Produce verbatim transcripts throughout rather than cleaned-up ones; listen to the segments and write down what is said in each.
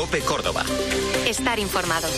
COPE Córdoba. Estar informado.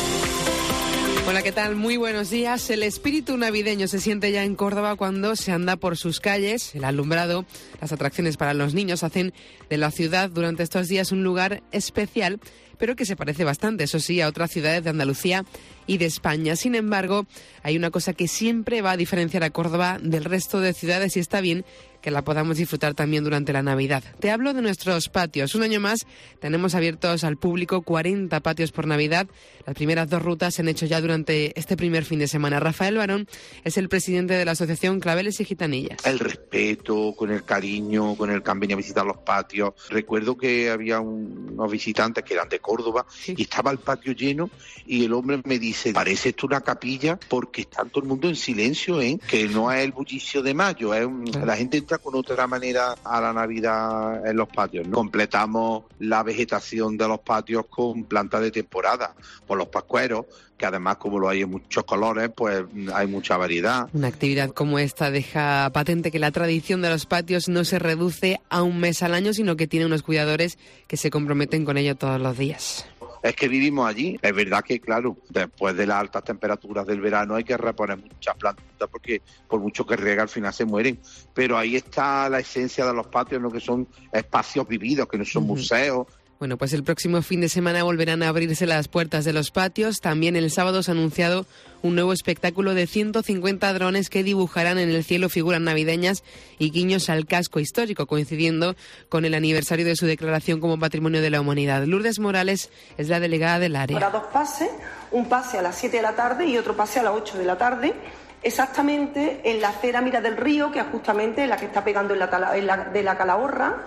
Hola, ¿qué tal? Muy buenos días. El espíritu navideño se siente ya en Córdoba cuando se anda por sus calles. El alumbrado, las atracciones para los niños hacen de la ciudad durante estos días un lugar especial, pero que se parece bastante, eso sí, a otras ciudades de Andalucía y de España. Sin embargo, hay una cosa que siempre va a diferenciar a Córdoba del resto de ciudades y está bien que la podamos disfrutar también durante la Navidad. Te hablo de nuestros patios. Un año más tenemos abiertos al público cuarenta patios por Navidad. Las primeras dos rutas se han hecho ya durante este primer fin de semana. Rafael Barón es el presidente de la asociación Claveles y Gitanillas. El respeto, con el cariño, con el que han venido a visitar los patios. Recuerdo que había un, unos visitantes que eran de Córdoba, sí, y estaba el patio lleno y el hombre me dice, parece esto una capilla porque está todo el mundo en silencio, ¿eh? Que no es el bullicio de mayo, es un, la gente entra con otra manera a la Navidad en los patios, ¿no? Completamos la vegetación de los patios con plantas de temporada, por los pascueros, que además como lo hay en muchos colores, pues hay mucha variedad. Una actividad como esta deja patente que la tradición de los patios no se reduce a un mes al año, sino que tiene unos cuidadores que se comprometen con ello todos los días. Es que vivimos allí. Es verdad que, claro, después de las altas temperaturas del verano hay que reponer muchas plantas porque por mucho que riega al final se mueren. Pero ahí está la esencia de los patios, ¿no? Que son espacios vividos, que no son uh-huh. museos. Bueno, pues el próximo fin de semana volverán a abrirse las puertas de los patios. También el sábado se ha anunciado un nuevo espectáculo de ciento cincuenta drones que dibujarán en el cielo figuras navideñas y guiños al casco histórico, coincidiendo con el aniversario de su declaración como Patrimonio de la Humanidad. Lourdes Morales es la delegada del área. Habrá dos pases, un pase a las siete de la tarde y otro pase a las ocho de la tarde, exactamente en la acera Mira del Río, que es justamente la que está pegando en la, en la de la Calahorra.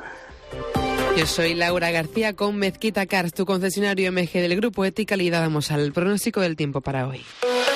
Yo soy Laura García con Mezquita Cars, tu concesionario M G del Grupo Ética, y damos al pronóstico del tiempo para hoy.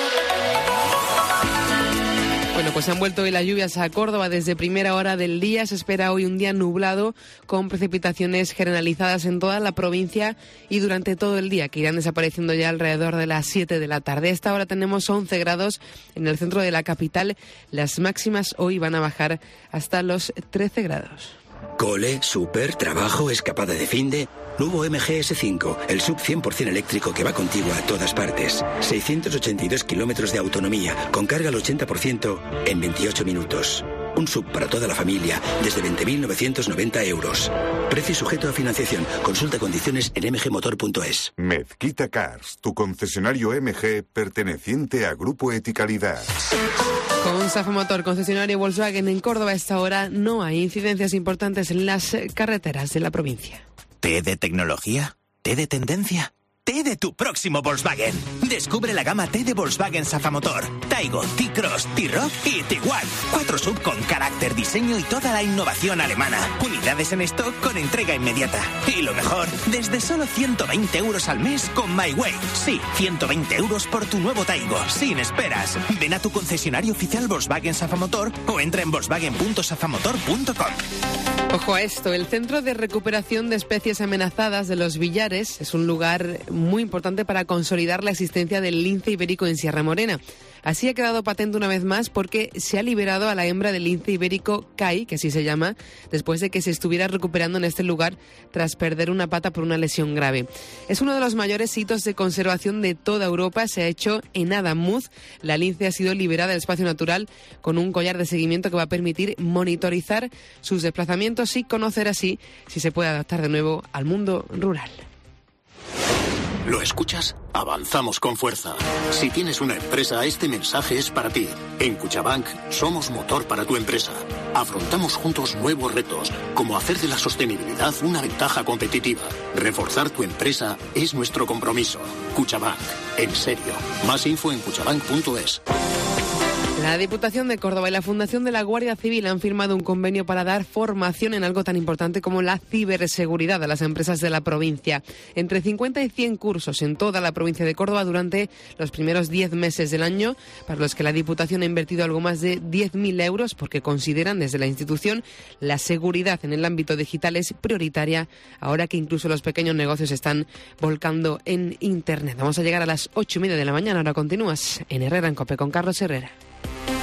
Bueno, pues han vuelto hoy las lluvias a Córdoba desde primera hora del día. Se espera hoy un día nublado con precipitaciones generalizadas en toda la provincia y durante todo el día, que irán desapareciendo ya alrededor de las siete de la tarde. A esta hora tenemos once grados en el centro de la capital. Las máximas hoy van a bajar hasta los trece grados. Cole, súper, trabajo, escapada de finde. Nuevo M G S cinco, el sub cien por ciento eléctrico que va contigo a todas partes. seiscientos ochenta y dos kilómetros de autonomía, con carga al ochenta por ciento en veintiocho minutos. Un sub para toda la familia desde veinte mil novecientos noventa euros. Precio sujeto a financiación. Consulta condiciones en m g motor punto es. Mezquita Cars, tu concesionario M G perteneciente a Grupo Eticalidad. Con Safa Motor, concesionario Volkswagen en Córdoba, a esta hora no hay incidencias importantes en las carreteras de la provincia. ¿Té de tecnología? ¿Té de tendencia? Té de tu próximo Volkswagen. Descubre la gama T de Volkswagen Safa Motor. Taigo, T-Cross, T-Roc y Tiguan. Cuatro sub con carácter, diseño y toda la innovación alemana. Unidades en stock con entrega inmediata. Y lo mejor, desde solo ciento veinte euros al mes con MyWay. Sí, ciento veinte euros por tu nuevo Taigo, sin esperas. Ven a tu concesionario oficial Volkswagen Safa Motor o entra en volkswagen punto safamotor punto com. Ojo a esto, el Centro de Recuperación de Especies Amenazadas de los Villares es un lugar muy importante para consolidar la existencia del lince ibérico en Sierra Morena. Así ha quedado patente una vez más porque se ha liberado a la hembra del lince ibérico Kai, que así se llama, después de que se estuviera recuperando en este lugar tras perder una pata por una lesión grave. Es uno de los mayores hitos de conservación de toda Europa. Se ha hecho en Adamuz. La lince ha sido liberada del espacio natural con un collar de seguimiento que va a permitir monitorizar sus desplazamientos y conocer así si se puede adaptar de nuevo al mundo rural. ¿Lo escuchas? Avanzamos con fuerza. Si tienes una empresa, este mensaje es para ti. En Cuchabank somos motor para tu empresa. Afrontamos juntos nuevos retos, como hacer de la sostenibilidad una ventaja competitiva. Reforzar tu empresa es nuestro compromiso. Cuchabank, en serio. Más info en cuchabank punto es. La Diputación de Córdoba y la Fundación de la Guardia Civil han firmado un convenio para dar formación en algo tan importante como la ciberseguridad a las empresas de la provincia. Entre cincuenta y cien cursos en toda la provincia de Córdoba durante los primeros diez meses del año, para los que la Diputación ha invertido algo más de diez mil euros, porque consideran desde la institución la seguridad en el ámbito digital es prioritaria, ahora que incluso los pequeños negocios están volcando en Internet. Vamos a llegar a las ocho y media de la mañana. Ahora continúas en Herrera en COPE con Carlos Herrera.